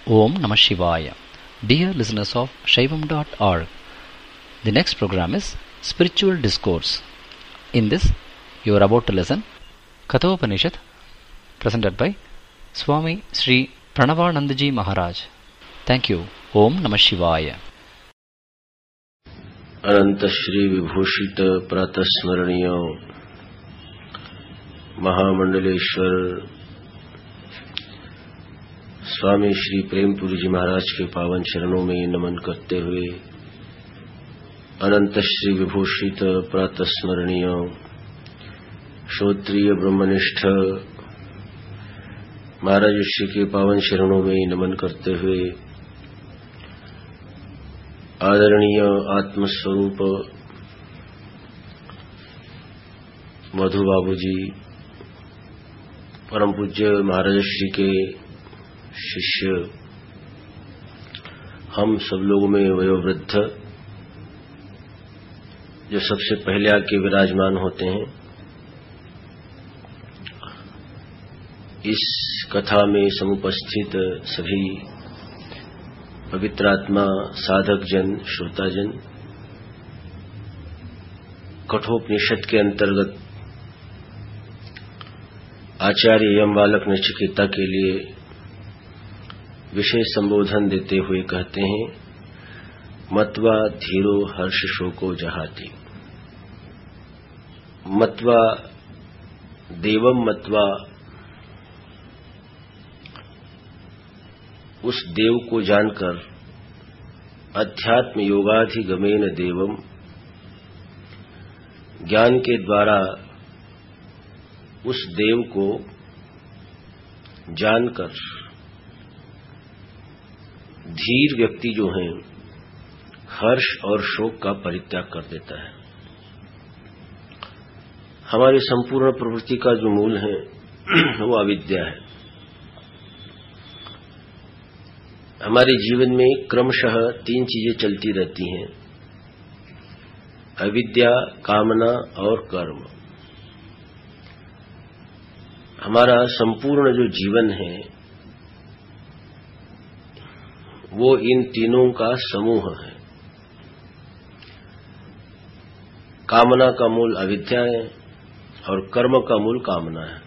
Om Namah Shivaya. Dear listeners of Shaivam.org, the next program is Spiritual Discourse. In this, you are about to listen Kathopanishad, presented by Swami Sri Pranavanandaji Maharaj. Thank you. Om Namah Shivaya. अनंत श्री विभूषित प्रातस्मरणीय महामंडलेश्वर स्वामी श्री प्रेमपुरी जी महाराज के पावन चरणों में नमन करते हुए अनंत श्री विभूषित प्रातस्मरणीय श्रोत्रिय ब्रह्मनिष्ठ महाराज श्री के पावन चरणों में नमन करते हुए आदरणीय आत्मस्वरूप मधु बाबूजी परम पूज्य महाराज श्री के शिष्य हम सब लोगों में वयोवृद्ध जो सबसे पहले आके विराजमान होते हैं, इस कथा में समुपस्थित सभी पवित्र आत्मा साधक जन श्रोताजन कठोपनिषद के अंतर्गत आचार्य यम बालक नचिकेता के लिए विशेष संबोधन देते हुए कहते हैं, मत्वा धीरो हर्ष शोको जहाति। मत्वा देवम मत्वा, उस देव को जानकर, अध्यात्म योगाधिगमेन देवम, ज्ञान के द्वारा उस देव को जानकर धीर व्यक्ति जो हैं हर्ष और शोक का परित्याग कर देता है। हमारी संपूर्ण प्रवृत्ति का जो मूल है वो अविद्या है। हमारे जीवन में क्रमशः तीन चीजें चलती रहती हैं, अविद्या, कामना और कर्म। हमारा संपूर्ण जो जीवन है वो इन तीनों का समूह है। कामना का मूल अविद्या है और कर्म का मूल कामना है।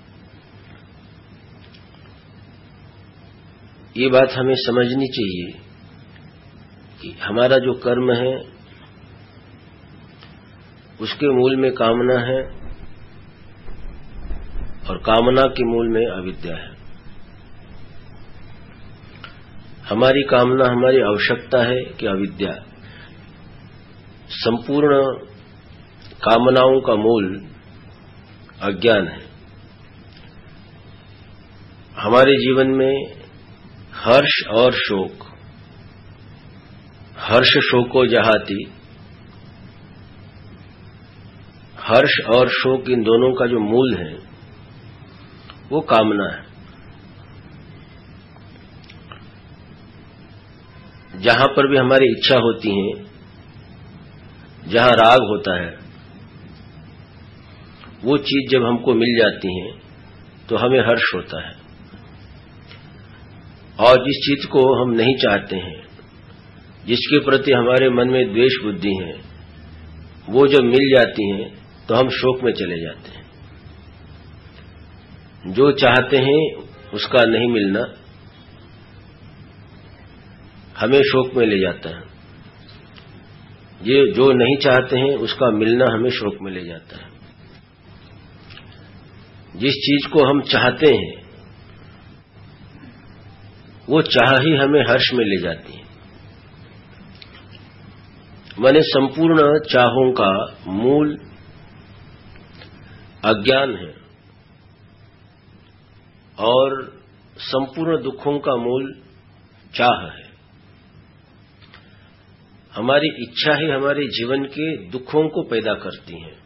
ये बात हमें समझनी चाहिए कि हमारा जो कर्म है उसके मूल में कामना है और कामना के मूल में अविद्या है। हमारी कामना हमारी आवश्यकता है कि अविद्या। संपूर्ण कामनाओं का मूल अज्ञान है। हमारे जीवन में हर्ष और शोक, हर्ष शोको जहाति, हर्ष और शोक इन दोनों का जो मूल है वो कामना है। जहां पर भी हमारी इच्छा होती है, जहां राग होता है, वो चीज जब हमको मिल जाती है तो हमें हर्ष होता है। और जिस चीज को हम नहीं चाहते हैं, जिसके प्रति हमारे मन में द्वेष बुद्धि है, वो जब मिल जाती हैं तो हम शोक में चले जाते हैं। जो चाहते हैं उसका नहीं मिलना हमें शोक में ले जाता है, ये जो नहीं चाहते हैं उसका मिलना हमें शोक में ले जाता है। जिस चीज को हम चाहते हैं वो चाह ही हमें हर्ष में ले जाती है। माने संपूर्ण चाहों का मूल अज्ञान है और संपूर्ण दुखों का मूल चाह है। हमारी इच्छा ही हमारे जीवन के दुखों को पैदा करती है।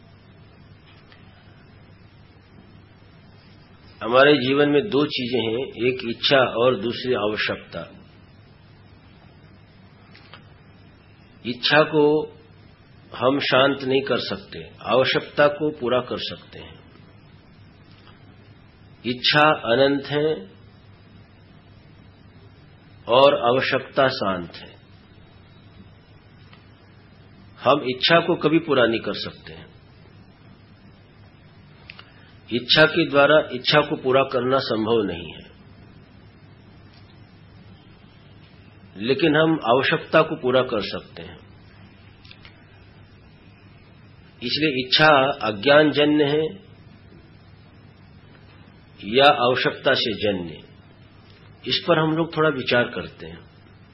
हमारे जीवन में दो चीजें हैं, एक इच्छा और दूसरी आवश्यकता। इच्छा को हम शांत नहीं कर सकते, आवश्यकता को पूरा कर सकते हैं। इच्छा अनंत है और आवश्यकता शांत है। हम इच्छा को कभी पूरा नहीं कर सकते हैं। इच्छा के द्वारा इच्छा को पूरा करना संभव नहीं है, लेकिन हम आवश्यकता को पूरा कर सकते हैं। इसलिए इच्छा अज्ञानजन्य है या आवश्यकता से जन्य, इस पर हम लोग थोड़ा विचार करते हैं।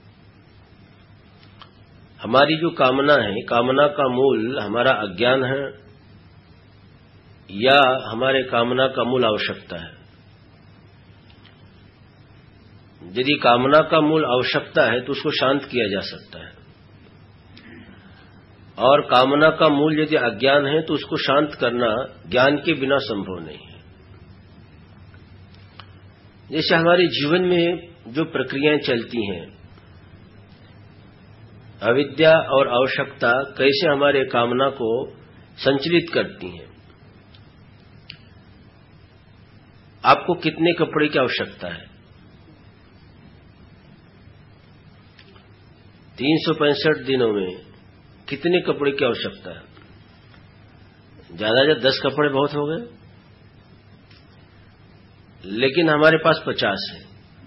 हमारी जो कामना है, कामना का मूल हमारा अज्ञान है या हमारे कामना का मूल आवश्यकता है। यदि कामना का मूल आवश्यकता है तो उसको शांत किया जा सकता है, और कामना का मूल यदि अज्ञान है तो उसको शांत करना ज्ञान के बिना संभव नहीं है। जैसे हमारे जीवन में जो प्रक्रियाएं चलती हैं, अविद्या और आवश्यकता कैसे हमारे कामना को संचलित करती हैं। आपको कितने कपड़े की आवश्यकता है? 365 दिनों में कितने कपड़े की आवश्यकता है? ज्यादा 10 कपड़े बहुत हो गए, लेकिन हमारे पास 50 है।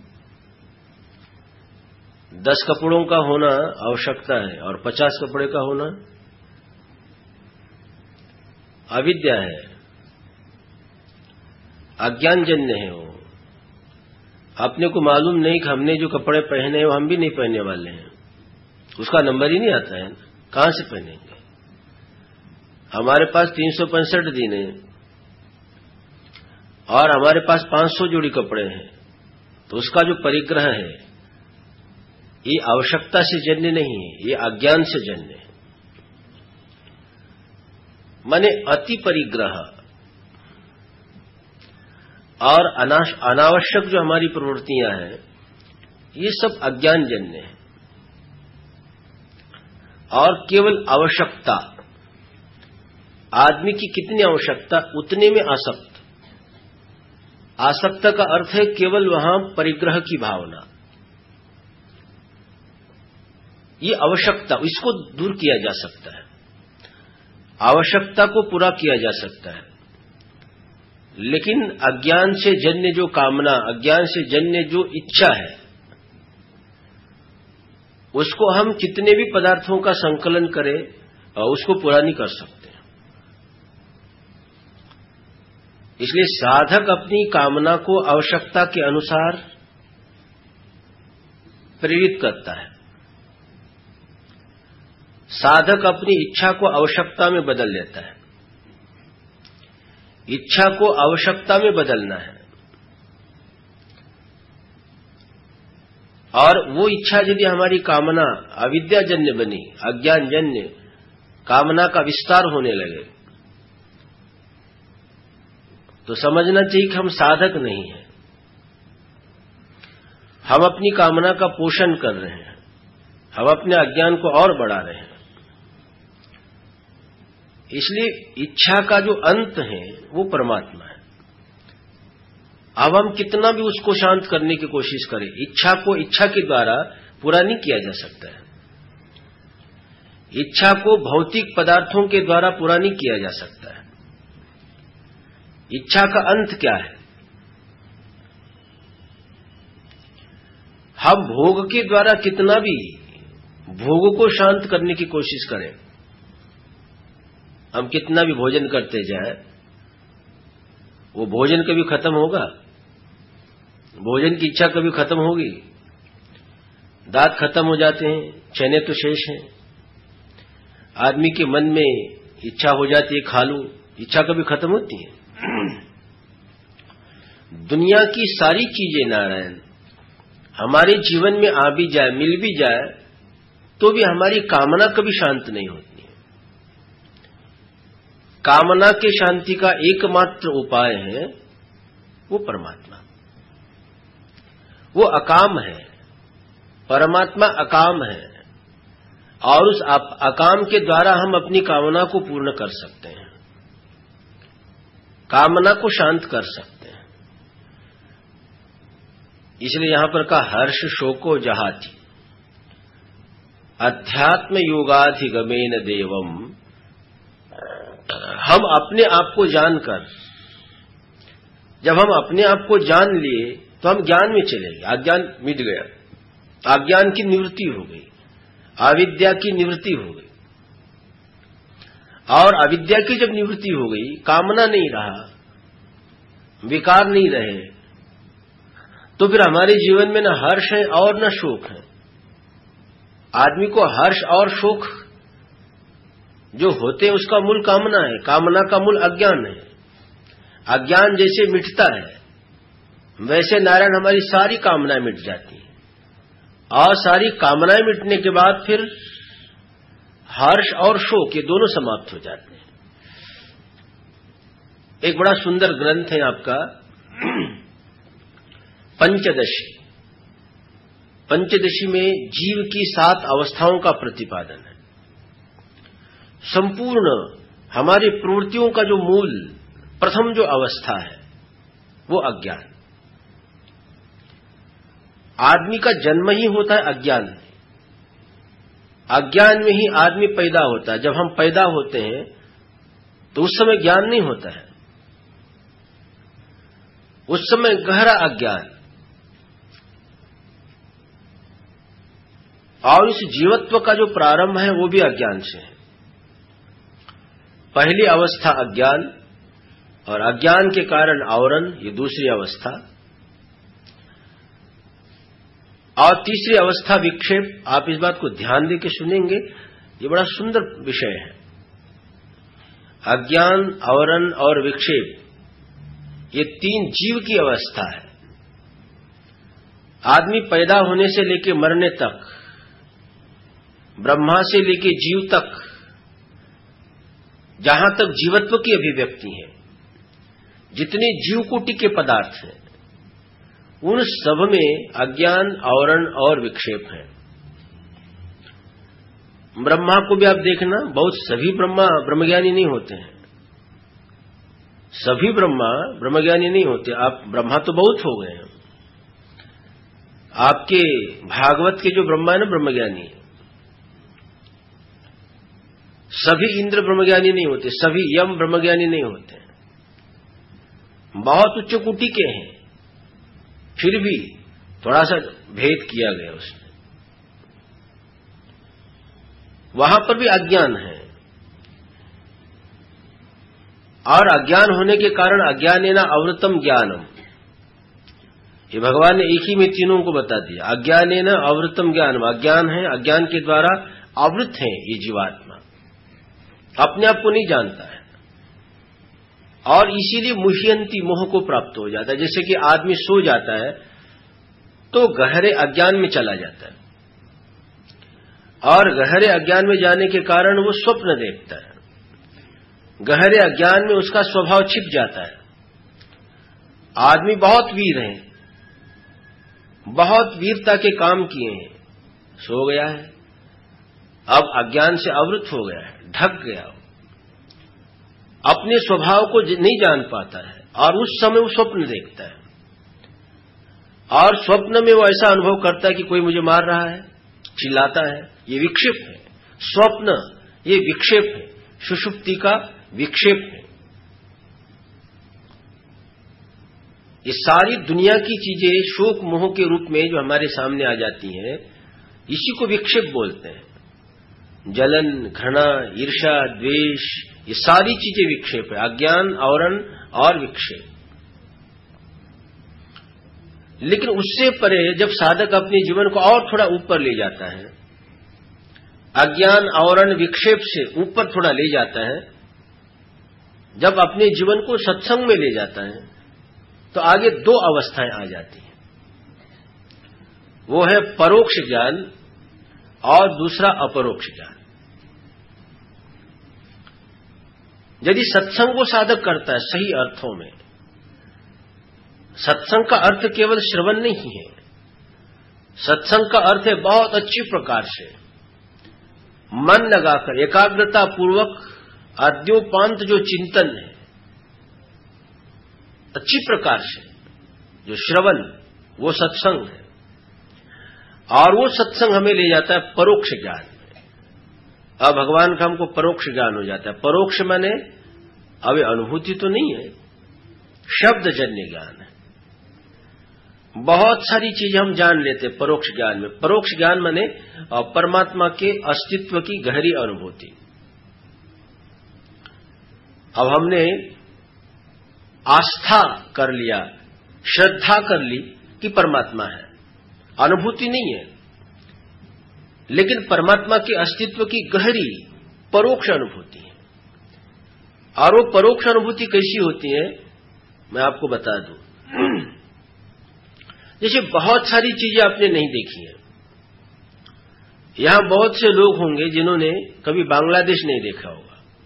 10 कपड़ों का होना आवश्यकता है और 50 कपड़े का होना अविद्या है, अज्ञानजन्य है। वो अपने को मालूम नहीं कि हमने जो कपड़े पहने हैं वो हम भी नहीं पहनने वाले हैं, उसका नंबर ही नहीं आता है, कहां से पहनेंगे। हमारे पास 365 दिन है और हमारे पास 500 जोड़ी कपड़े हैं, तो उसका जो परिग्रह है ये आवश्यकता से जन्य नहीं है, ये अज्ञान से जन्य है। माने अति परिग्रह और अनावश्यक जो हमारी प्रवृत्तियां हैं, ये सब अज्ञान जन्य है। और केवल आवश्यकता, आदमी की कितनी आवश्यकता उतने में आसक्त। आसक्त का अर्थ है केवल वहां परिग्रह की भावना। ये आवश्यकता, इसको दूर किया जा सकता है, आवश्यकता को पूरा किया जा सकता है, लेकिन अज्ञान से जन्य जो कामना, अज्ञान से जन्य जो इच्छा है, उसको हम कितने भी पदार्थों का संकलन करें उसको पूरा नहीं कर सकते। इसलिए साधक अपनी कामना को आवश्यकता के अनुसार प्रेरित करता है। साधक अपनी इच्छा को आवश्यकता में बदल लेता है। इच्छा को आवश्यकता में बदलना है, और वो इच्छा यदि हमारी कामना अविद्याजन्य बनी, अज्ञानजन्य कामना का विस्तार होने लगे, तो समझना चाहिए कि हम साधक नहीं हैं, हम अपनी कामना का पोषण कर रहे हैं, हम अपने अज्ञान को और बढ़ा रहे हैं। इसलिए इच्छा का जो अंत है वो परमात्मा है। अब हम कितना भी उसको शांत करने की कोशिश करें, इच्छा को इच्छा के द्वारा पूरा नहीं किया जा सकता है। इच्छा को भौतिक पदार्थों के द्वारा पूरा नहीं किया जा सकता है। इच्छा का अंत क्या है? हम भोग के द्वारा कितना भी भोग को शांत करने की कोशिश करें, हम कितना भी भोजन करते जाए, वो भोजन कभी खत्म होगा? भोजन की इच्छा कभी खत्म होगी? दांत खत्म हो जाते हैं, चने तो शेष हैं। आदमी के मन में इच्छा हो जाती है खा लूं, इच्छा कभी खत्म होती है? दुनिया की सारी चीजें नारायण हमारे जीवन में आ भी जाए, मिल भी जाए, तो भी हमारी कामना कभी शांत नहीं होती है। कामना के शांति का एकमात्र उपाय है वो परमात्मा। वो अकाम है, परमात्मा अकाम है, और उस अकाम के द्वारा हम अपनी कामना को पूर्ण कर सकते हैं, कामना को शांत कर सकते हैं। इसलिए यहां पर कहा हर्ष शोको जहाति अध्यात्म योगाधिगमेन देवम। हम अपने आप को जानकर, जब हम अपने आप को जान लिए तो हम ज्ञान में चले गए, अज्ञान मिट गया, अज्ञान की निवृत्ति हो गई, अविद्या की निवृत्ति हो गई। और अविद्या की जब निवृत्ति हो गई, कामना नहीं रहा, विकार नहीं रहे, तो फिर हमारे जीवन में न हर्ष है और न शोक है। आदमी को हर्ष और शोक जो होते हैं उसका मूल कामना है, कामना का मूल अज्ञान है। अज्ञान जैसे मिटता है वैसे नारायण हमारी सारी कामनाएं मिट जाती हैं, और सारी कामनाएं मिटने के बाद फिर हर्ष और शोक ये दोनों समाप्त हो जाते हैं। एक बड़ा सुंदर ग्रंथ है आपका पंचदशी। पंचदशी में जीव की 7 अवस्थाओं का प्रतिपादन है। संपूर्ण हमारी प्रवृत्तियों का जो मूल प्रथम जो अवस्था है वो अज्ञान। आदमी का जन्म ही होता है अज्ञान में, अज्ञान में ही आदमी पैदा होता है। जब हम पैदा होते हैं तो उस समय ज्ञान नहीं होता है, उस समय गहरा अज्ञान। और इस जीवत्व का जो प्रारंभ है वो भी अज्ञान से है। पहली अवस्था अज्ञान, और अज्ञान के कारण आवरण, ये दूसरी अवस्था। और तीसरी अवस्था विक्षेप। आप इस बात को ध्यान देकर सुनेंगे, ये बड़ा सुंदर विषय है। अज्ञान, आवरण और विक्षेप ये 3 जीव की अवस्था है। आदमी पैदा होने से लेकर मरने तक, ब्रह्मा से लेकर जीव तक, जहां तक जीवत्व की अभिव्यक्ति है, जितने जीव कोटि के पदार्थ हैं उन सब में अज्ञान, आवरण और विक्षेप है। ब्रह्मा को भी आप देखना, बहुत सभी ब्रह्मा ब्रह्मज्ञानी नहीं होते हैं, सभी ब्रह्मा ब्रह्मज्ञानी नहीं होते। आप ब्रह्मा तो बहुत हो गए हैं, आपके भागवत के जो ब्रह्मा है ना ब्रह्मज्ञानी है। सभी इंद्र ब्रह्मज्ञानी नहीं होते, सभी यम ब्रह्मज्ञानी नहीं होते, बहुत उच्च कोटि के हैं, फिर भी थोड़ा सा भेद किया गया उसमें। वहां पर भी अज्ञान है, और अज्ञान होने के कारण अज्ञानेन आवृतम ज्ञानम, ये भगवान ने एक ही में तीनों को बता दिया। अज्ञानेन आवृतम ज्ञानम, अज्ञान है, अज्ञान के द्वारा आवृत है ये जीवात्मा, अपने आप को नहीं जानता है, और इसीलिए मुह्यंती, मोह को प्राप्त हो जाता है। जैसे कि आदमी सो जाता है तो गहरे अज्ञान में चला जाता है, और गहरे अज्ञान में जाने के कारण वो स्वप्न देखता है। गहरे अज्ञान में उसका स्वभाव छिप जाता है। आदमी बहुत वीर है, बहुत वीरता के काम किए हैं, सो गया है, अब अज्ञान से आवृत हो गया है, ढक गया, अपने स्वभाव को नहीं जान पाता है, और उस समय वो स्वप्न देखता है, और स्वप्न में वो ऐसा अनुभव करता है कि कोई मुझे मार रहा है, चिल्लाता है। ये विक्षेप है, स्वप्न ये विक्षेप है, सुषुप्ति का विक्षेप है। ये सारी दुनिया की चीजें शोक मोह के रूप में जो हमारे सामने आ जाती हैं, इसी को विक्षेप बोलते हैं। जलन, घृणा, ईर्ष्या, द्वेष, ये सारी चीजें विक्षेप है, अज्ञान, आवरण और विक्षेप। लेकिन उससे परे जब साधक अपने जीवन को और थोड़ा ऊपर ले जाता है, अज्ञान, आवरण, विक्षेप से ऊपर थोड़ा ले जाता है, जब अपने जीवन को सत्संग में ले जाता है, तो आगे 2 अवस्थाएं आ जाती हैं। वो है परोक्ष ज्ञान और दूसरा अपरोक्ष ज्ञान। यदि सत्संग को साधक करता है सही अर्थों में, सत्संग का अर्थ केवल श्रवण नहीं है, सत्संग का अर्थ है बहुत अच्छी प्रकार से मन लगाकर एकाग्रता पूर्वक आद्योपांत जो चिंतन है, अच्छी प्रकार से जो श्रवण, वो सत्संग है। और वो सत्संग हमें ले जाता है परोक्ष ज्ञान में। अब भगवान का हमको परोक्ष ज्ञान हो जाता है। परोक्ष माने अब अनुभूति तो नहीं है, शब्दजन्य ज्ञान है। बहुत सारी चीजें हम जान लेते हैं परोक्ष ज्ञान में। परोक्ष ज्ञान माने परमात्मा के अस्तित्व की गहरी अनुभूति। अब हमने आस्था कर लिया, श्रद्धा कर ली कि परमात्मा है, अनुभूति नहीं है, लेकिन परमात्मा के अस्तित्व की गहरी परोक्ष अनुभूति है। और वो परोक्ष अनुभूति कैसी होती है मैं आपको बता दूं। जैसे बहुत सारी चीजें आपने नहीं देखी हैं। यहां बहुत से लोग होंगे जिन्होंने कभी बांग्लादेश नहीं देखा होगा,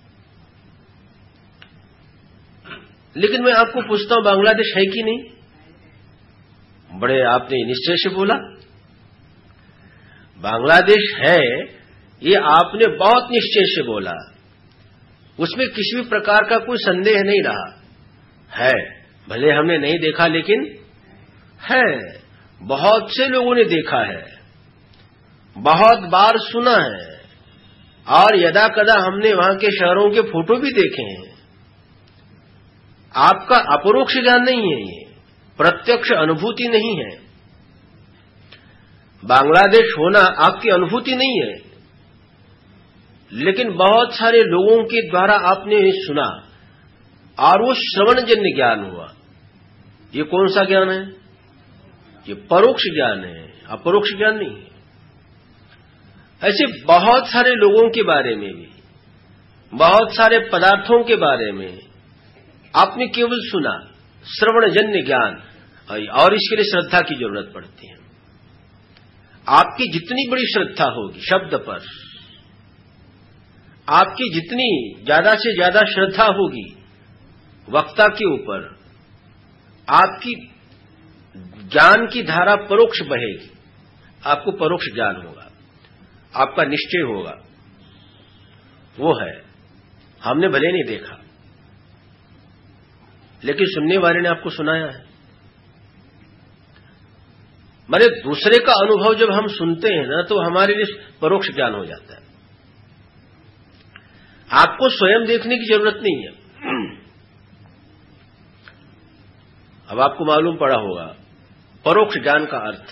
लेकिन मैं आपको पूछता हूं बांग्लादेश है कि नहीं? बड़े आपने निश्चय से बोला बांग्लादेश है, ये आपने बहुत निश्चय से बोला, उसमें किसी भी प्रकार का कोई संदेह नहीं रहा। है, भले हमने नहीं देखा लेकिन है। बहुत से लोगों ने देखा है, बहुत बार सुना है, और यदा कदा हमने वहां के शहरों के फोटो भी देखे हैं। आपका अपरोक्ष ज्ञान नहीं है, ये प्रत्यक्ष अनुभूति नहीं है। बांग्लादेश होना आपकी अनुभूति नहीं है, लेकिन बहुत सारे लोगों के द्वारा आपने सुना और वो श्रवणजन्य ज्ञान हुआ। ये कौन सा ज्ञान है? ये परोक्ष ज्ञान है, अपरोक्ष ज्ञान नहीं है। ऐसे बहुत सारे लोगों के बारे में भी, बहुत सारे पदार्थों के बारे में आपने केवल सुना, श्रवणजन्य ज्ञान, और इसके लिए श्रद्धा की जरूरत पड़ती है। आपकी जितनी बड़ी श्रद्धा होगी शब्द पर, आपकी जितनी ज्यादा से ज्यादा श्रद्धा होगी वक्ता के ऊपर, आपकी ज्ञान की धारा परोक्ष बहेगी, आपको परोक्ष ज्ञान होगा, आपका निश्चय होगा। वो है, हमने भले नहीं देखा लेकिन सुनने वाले ने आपको सुनाया है। माने दूसरे का अनुभव जब हम सुनते हैं ना, तो हमारे लिए परोक्ष ज्ञान हो जाता है। आपको स्वयं देखने की जरूरत नहीं है। अब आपको मालूम पड़ा होगा परोक्ष ज्ञान का अर्थ।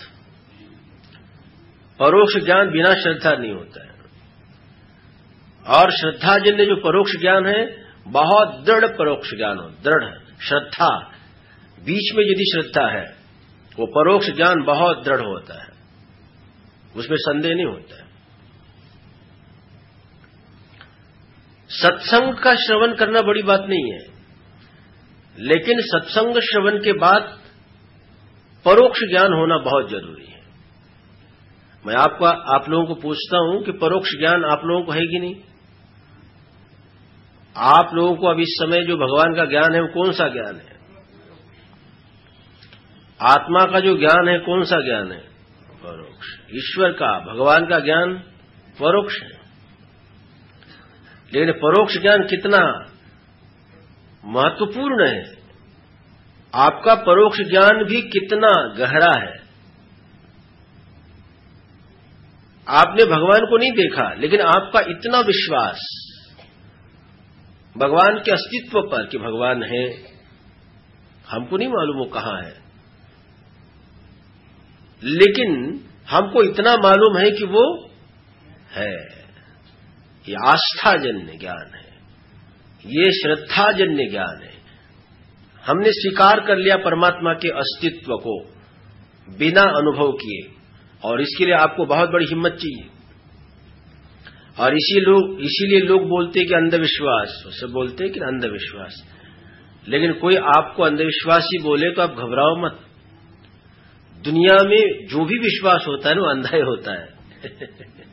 परोक्ष ज्ञान बिना श्रद्धा नहीं होता है, और श्रद्धाजन्य जो परोक्ष ज्ञान है बहुत दृढ़ परोक्ष ज्ञान हो। दृढ़ श्रद्धा, बीच में यदि श्रद्धा है वो परोक्ष ज्ञान बहुत दृढ़ होता है, उसमें संदेह नहीं होता है। सत्संग का श्रवण करना बड़ी बात नहीं है, लेकिन सत्संग श्रवण के बाद परोक्ष ज्ञान होना बहुत जरूरी है। मैं आप लोगों को पूछता हूं कि परोक्ष ज्ञान आप लोगों को है कि नहीं? आप लोगों को अब इस समय जो भगवान का ज्ञान है वो कौन सा ज्ञान है? आत्मा का जो ज्ञान है कौन सा ज्ञान है? परोक्ष। ईश्वर का, भगवान का ज्ञान परोक्ष है। लेकिन परोक्ष ज्ञान कितना महत्वपूर्ण है, आपका परोक्ष ज्ञान भी कितना गहरा है। आपने भगवान को नहीं देखा, लेकिन आपका इतना विश्वास भगवान के अस्तित्व पर कि भगवान है, हमको नहीं मालूम वो कहां है, लेकिन हमको इतना मालूम है कि वो है। ये आस्थाजन्य ज्ञान है, ये श्रद्धाजन्य ज्ञान है। हमने स्वीकार कर लिया परमात्मा के अस्तित्व को बिना अनुभव किए, और इसके लिए आपको बहुत बड़ी हिम्मत चाहिए। और इसीलिए लोग बोलते हैं कि अंधविश्वास, उससे बोलते हैं कि अंधविश्वास। लेकिन कोई आपको अंधविश्वासी बोले तो आप घबराओ मत। दुनिया में जो भी विश्वास होता है ना वो अंधा ही होता है।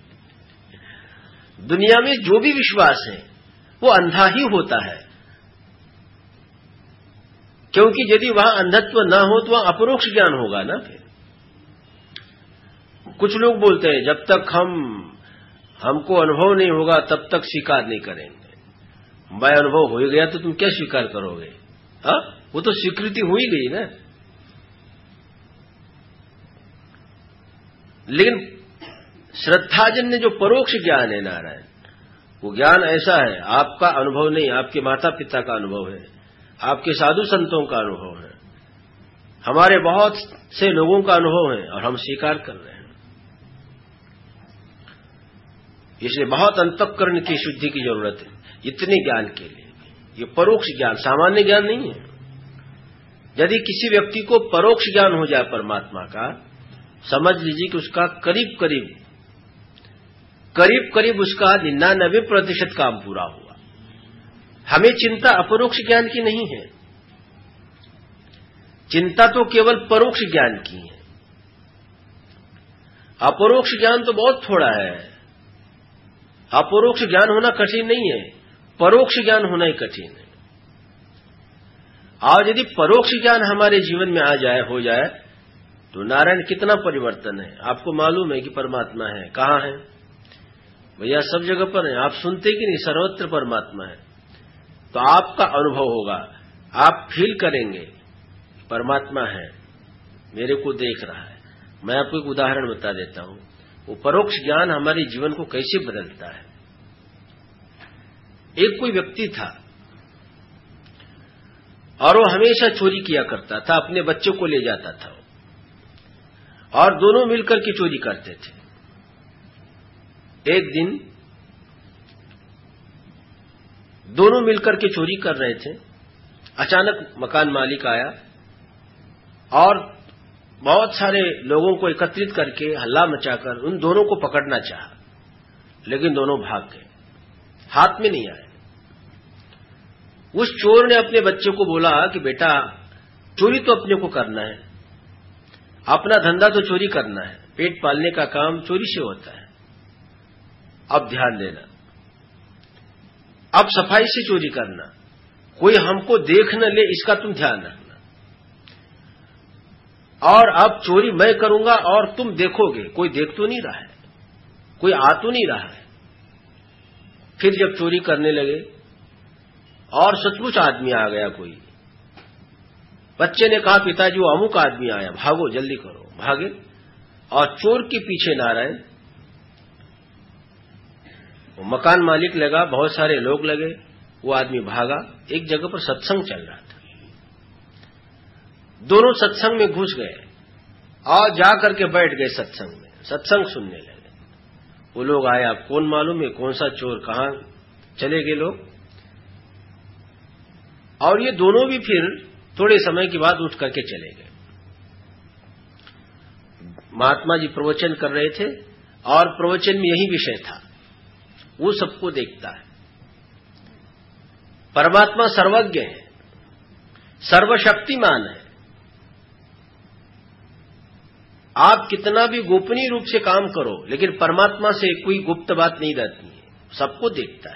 दुनिया में जो भी विश्वास है वो अंधा ही होता है, क्योंकि यदि वहां अंधत्व न हो तो वहां अपरोक्ष ज्ञान होगा ना। फिर कुछ लोग बोलते हैं जब तक हमको अनुभव नहीं होगा तब तक स्वीकार नहीं करेंगे। मैं अनुभव हो गया तो तुम क्या स्वीकार करोगे? हाँ, वो तो स्वीकृति हो ही गई ना। लेकिन श्रद्धाजन्य जो परोक्ष ज्ञान है नारायण, वो ज्ञान ऐसा है, आपका अनुभव नहीं, आपके माता पिता का अनुभव है, आपके साधु संतों का अनुभव है, हमारे बहुत से लोगों का अनुभव है और हम स्वीकार कर रहे हैं। इसलिए बहुत अंतःकरण की शुद्धि की जरूरत है इतने ज्ञान के लिए। ये परोक्ष ज्ञान सामान्य ज्ञान नहीं है। यदि किसी व्यक्ति को परोक्ष ज्ञान हो जाए परमात्मा का, समझ लीजिए कि उसका करीब करीब उसका 99% काम पूरा हुआ। हमें चिंता अपरोक्ष ज्ञान की नहीं है, चिंता तो केवल परोक्ष ज्ञान की है। अपरोक्ष ज्ञान तो बहुत थोड़ा है। अपरोक्ष ज्ञान होना कठिन नहीं है, परोक्ष ज्ञान होना ही कठिन है। और यदि परोक्ष ज्ञान हमारे जीवन में आ जाए, हो जाए, तो नारायण कितना परिवर्तन है। आपको मालूम है कि परमात्मा है, कहां है भैया? सब जगह पर है। आप सुनते कि नहीं, सर्वत्र परमात्मा है। तो आपका अनुभव होगा, आप फील करेंगे परमात्मा है, मेरे को देख रहा है। मैं आपको एक उदाहरण बता देता हूं, वो परोक्ष ज्ञान हमारे जीवन को कैसे बदलता है। एक कोई व्यक्ति था और वो हमेशा चोरी किया करता था, अपने बच्चों को ले जाता था और दोनों मिलकर के चोरी करते थे। एक दिन दोनों मिलकर के चोरी कर रहे थे, अचानक मकान मालिक आया और बहुत सारे लोगों को एकत्रित करके हल्ला मचाकर उन दोनों को पकड़ना चाहा, लेकिन दोनों भाग गए, हाथ में नहीं आए। उस चोर ने अपने बच्चे को बोला कि बेटा, चोरी तो अपने को करना है, अपना धंधा तो चोरी करना है, पेट पालने का काम चोरी से होता है। अब ध्यान देना, अब सफाई से चोरी करना, कोई हमको देख न ले इसका तुम ध्यान रखना। और अब चोरी मैं करूंगा और तुम देखोगे, कोई देख तो नहीं रहा है, कोई आ तो नहीं रहा है। फिर जब चोरी करने लगे और सचमुच आदमी आ गया कोई, बच्चे ने कहा पिताजी वो अमुक आदमी आया, भागो जल्दी करो। भागे और चोर के पीछे नारायण वो मकान मालिक लगा, बहुत सारे लोग लगे, वो आदमी भागा। एक जगह पर सत्संग चल रहा था, दोनों सत्संग में घुस गए और जाकर के बैठ गए सत्संग में, सत्संग सुनने लगे। वो लोग आए, आप कौन मालूम है कौन सा चोर, कहां चले गए लोग। और ये दोनों भी फिर थोड़े समय के बाद उठ करके चले गए। महात्मा जी प्रवचन कर रहे थे और प्रवचन में यही विषय था, वो सबको देखता है। परमात्मा सर्वज्ञ है, सर्वशक्तिमान है। आप कितना भी गोपनीय रूप से काम करो, लेकिन परमात्मा से कोई गुप्त बात नहीं रहती है, सबको देखता है,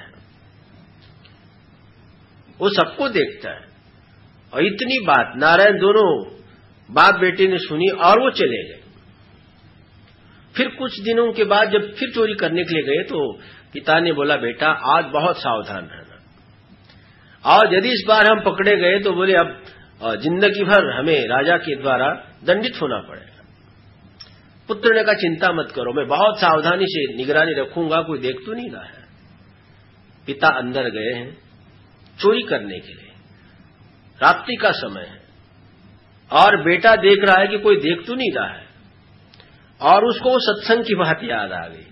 वो सबको देखता है। और इतनी बात नारायण दोनों बाप बेटे ने सुनी और वो चले गए। फिर कुछ दिनों के बाद जब फिर चोरी करने के लिए गए तो पिता ने बोला बेटा आज बहुत सावधान रहना, और यदि इस बार हम पकड़े गए तो बोले अब जिंदगी भर हमें राजा के द्वारा दंडित होना पड़ेगा। पुत्र ने कहा चिंता मत करो, मैं बहुत सावधानी से निगरानी रखूंगा, कोई देख तो नहीं रहा है। पिता अंदर गए हैं चोरी करने के लिए, रात्रि का समय है और बेटा देख रहा है कि कोई देख तो नहीं रहा है, और उसको वो सत्संग की बात याद आ गई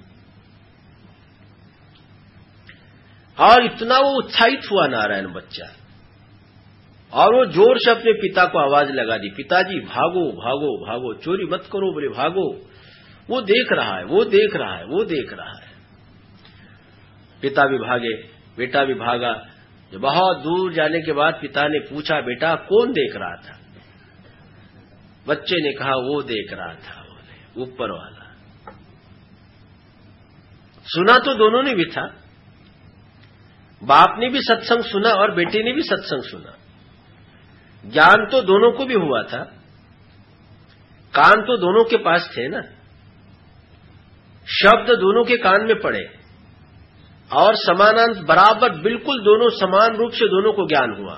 और इतना वो उत्साहित हुआ नारायण बच्चा, और वो जोर से अपने पिता को आवाज लगा दी, पिताजी भागो भागो भागो, चोरी मत करो, बोले भागो, वो देख रहा है, वो देख रहा है, वो देख रहा है। पिता भी भागे, बेटा भी भागा। जब बहुत दूर जाने के बाद पिता ने पूछा बेटा कौन देख रहा था? बच्चे ने कहा वो देख रहा था, बोले ऊपर वाला। सुना तो दोनों ने भी था, बाप ने भी सत्संग सुना और बेटे ने भी सत्संग सुना, ज्ञान तो दोनों को भी हुआ था, कान तो दोनों के पास थे ना, शब्द दोनों के कान में पड़े और समानांतर बराबर बिल्कुल दोनों समान रूप से दोनों को ज्ञान हुआ।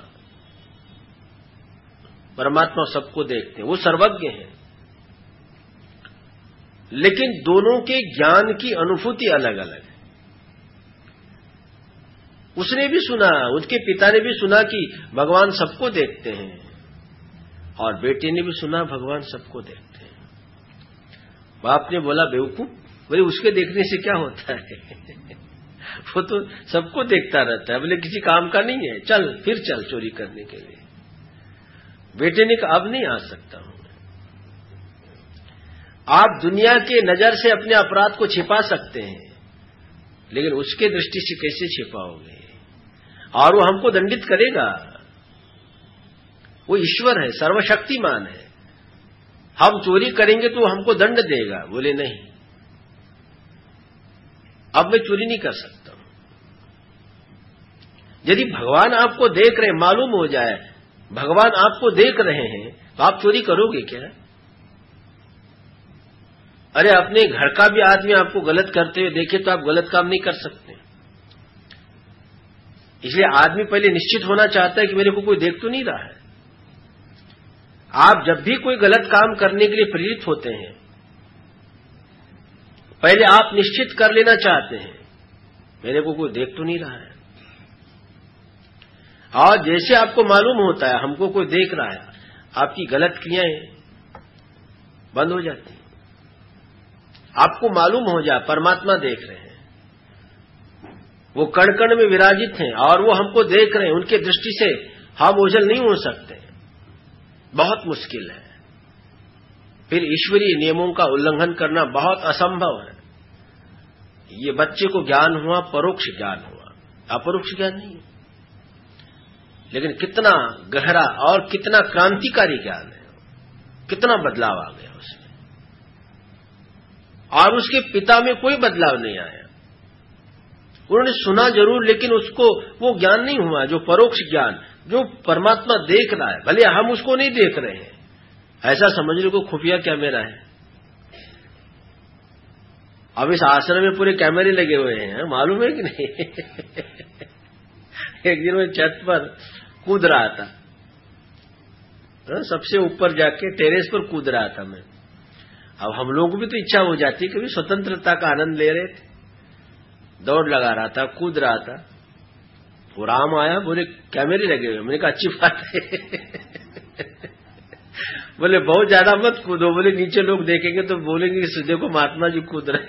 परमात्मा सबको देखते हैं, वो सर्वज्ञ हैं। लेकिन दोनों के ज्ञान की अनुभूति अलग अलग है। उसने भी सुना, उसके पिता ने भी सुना कि भगवान सबको देखते हैं, और बेटे ने भी सुना भगवान सबको देखते हैं। बाप ने बोला बेवकूफ, बोले उसके देखने से क्या होता है वो तो सबको देखता रहता है। बोले किसी काम का नहीं है, चल फिर चल चोरी करने के लिए। बेटे ने कहा अब नहीं आ सकता हूं। आप दुनिया के नजर से अपने अपराध को छिपा सकते हैं, लेकिन उसके दृष्टि से कैसे छिपाओगे? और वो हमको दंडित करेगा। वो ईश्वर है, सर्वशक्तिमान है। हम चोरी करेंगे तो हमको दंड देगा। बोले नहीं, अब मैं चोरी नहीं कर सकता हूं। यदि भगवान आपको देख रहे, मालूम हो जाए भगवान आपको देख रहे हैं, तो आप चोरी करोगे क्या? अरे अपने घर का भी आदमी आपको गलत करते हुए देखे तो आप गलत काम नहीं कर सकते। इसलिए आदमी पहले निश्चित होना चाहता है कि मेरे को कोई देख तो नहीं रहा है। आप जब भी कोई गलत काम करने के लिए प्रेरित होते हैं, पहले आप निश्चित कर लेना चाहते हैं मेरे को कोई देख तो नहीं रहा है। और जैसे आपको मालूम होता है हमको कोई देख रहा है, आपकी गलत क्रियाएं बंद हो जाती हैं। आपको मालूम हो जाए परमात्मा देख रहे हैं, वो कण कण में विराजित हैं और वो हमको देख रहे हैं, उनके दृष्टि से हम ओझल नहीं हो सकते, बहुत मुश्किल है। फिर ईश्वरीय नियमों का उल्लंघन करना बहुत असंभव है। ये बच्चे को ज्ञान हुआ, परोक्ष ज्ञान हुआ, अपरोक्ष ज्ञान नहीं। लेकिन कितना गहरा और कितना क्रांतिकारी ज्ञान है, कितना बदलाव आ गया उसमें। और उसके पिता में कोई बदलाव नहीं आया। उन्होंने सुना जरूर, लेकिन उसको वो ज्ञान नहीं हुआ जो परोक्ष ज्ञान, जो परमात्मा देख रहा है, भले हम उसको नहीं देख रहे हैं। ऐसा समझ लो को खुफिया कैमरा है। अब इस आश्रम में पूरे कैमरे लगे हुए हैं, मालूम है कि नहीं एक दिन मैं छत पर कूद रहा था, सबसे ऊपर जाके टेरेस पर कूद रहा था मैं। अब हम लोगों को भी तो इच्छा हो जाती, कभी स्वतंत्रता का आनंद ले रहे थे, दौड़ लगा रहा था, कूद रहा था। वो राम आया, बोले कैमरे लगे हुए। मैंने कहा अच्छी बात है बोले बहुत ज्यादा मत कूदो, बोले नीचे लोग देखेंगे तो बोलेंगे कि सीधे को महात्मा जी कूद रहे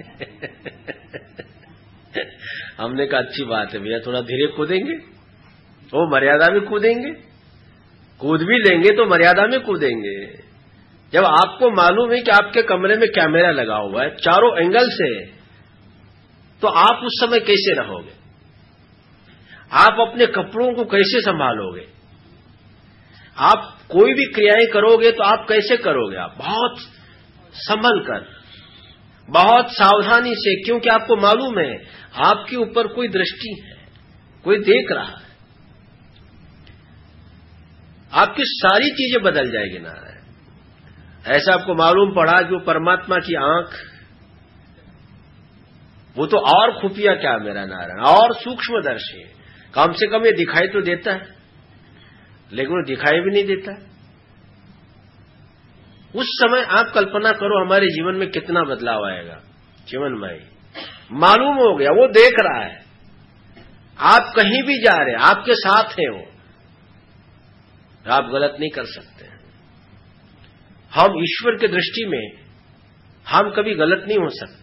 हमने कहा अच्छी बात है भैया, थोड़ा धीरे कूदेंगे, वो मर्यादा में कूदेंगे, कूद भी लेंगे तो मर्यादा में कूदेंगे। जब आपको मालूम है कि आपके कमरे में कैमरा लगा हुआ है चारों एंगल से, तो आप उस समय कैसे रहोगे? आप अपने कपड़ों को कैसे संभालोगे? आप कोई भी क्रियाएं करोगे तो आप कैसे करोगे? आप बहुत संभल कर, बहुत सावधानी से, क्योंकि आपको मालूम है आपके ऊपर कोई दृष्टि है, कोई देख रहा है। आपकी सारी चीजें बदल जाएगी नारायण। ऐसा आपको मालूम पड़ा जो परमात्मा की आंख, वो तो और खुफिया क्या मेरा नारायण, और सूक्ष्मदर्शी है। कम से कम ये दिखाई तो देता है, लेकिन वो दिखाई भी नहीं देता। उस समय आप कल्पना करो हमारे जीवन में कितना बदलाव आएगा। जीवन में मालूम हो गया, वो देख रहा है, आप कहीं भी जा रहे हैं, आपके साथ है वो, आप गलत नहीं कर सकते। हम ईश्वर की दृष्टि में हम कभी गलत नहीं हो सकते।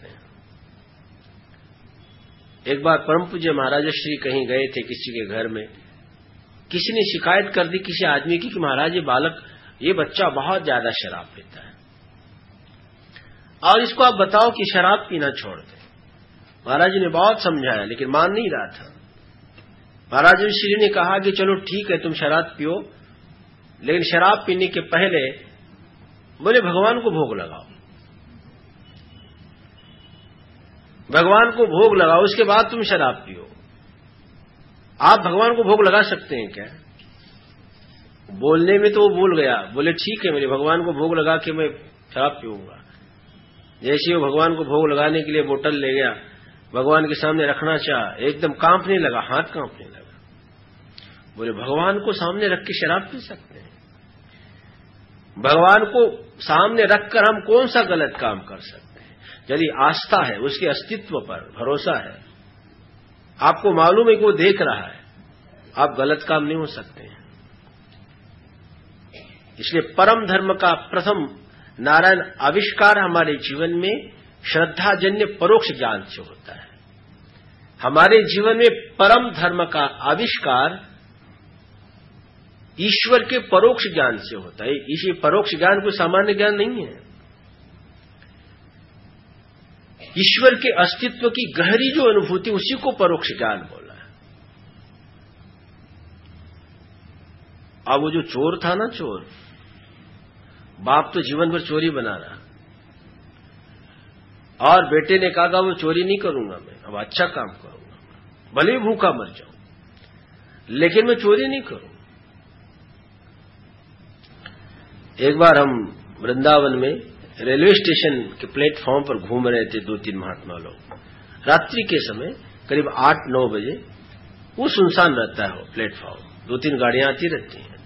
एक बार परम पूज्य महाराज श्री कहीं गए थे किसी के घर में, किसी ने शिकायत कर दी किसी आदमी की कि महाराज ये बच्चा बहुत ज्यादा शराब पीता है और इसको आप बताओ कि शराब पीना छोड़ दे। महाराज जी ने बहुत समझाया लेकिन मान नहीं रहा था। महाराज श्री ने कहा कि चलो ठीक है तुम शराब पियो, लेकिन शराब पीने के पहले बोले भगवान को भोग लगाओ, भगवान को भोग लगाओ, उसके बाद तुम शराब पियो। आप भगवान को भोग लगा सकते हैं क्या? बोलने में तो वो बोल गया, बोले ठीक है मेरे भगवान को भोग लगा के मैं शराब पीऊंगा। जैसे वो भगवान को भोग लगाने के लिए बोतल ले गया, भगवान के सामने रखना चाहा, एकदम कांपने लगा, हाथ कांपने लगा। बोले भगवान को सामने रख के शराब पी सकते हैं? भगवान को सामने रखकर हम कौन सा गलत काम कर सकते हैं? यदि आस्था है, उसके अस्तित्व पर भरोसा है, आपको मालूम है कि वो देख रहा है, आप गलत काम नहीं हो सकते हैं। इसलिए परम धर्म का प्रथम नारायण आविष्कार हमारे जीवन में श्रद्धाजन्य परोक्ष ज्ञान से होता है। हमारे जीवन में परम धर्म का आविष्कार ईश्वर के परोक्ष ज्ञान से होता है। इसी परोक्ष ज्ञान कोई सामान्य ज्ञान नहीं है। ईश्वर के अस्तित्व की गहरी जो अनुभूति, उसी को परोक्ष ज्ञान बोला है। अब वो जो चोर था ना, चोर, बाप तो जीवन भर चोरी बना रहा, और बेटे ने कहा वो चोरी नहीं करूंगा, मैं अब अच्छा काम करूंगा, भले ही भूखा मर जाऊं, लेकिन मैं चोरी नहीं करूंगा। एक बार हम वृंदावन में रेलवे स्टेशन के प्लेटफॉर्म पर घूम रहे थे, 2-3 महात्मा लोग। रात्रि के समय करीब 8-9 बजे वो सुनसान रहता है वो प्लेटफॉर्म, 2-3 गाड़ियां आती रहती हैं।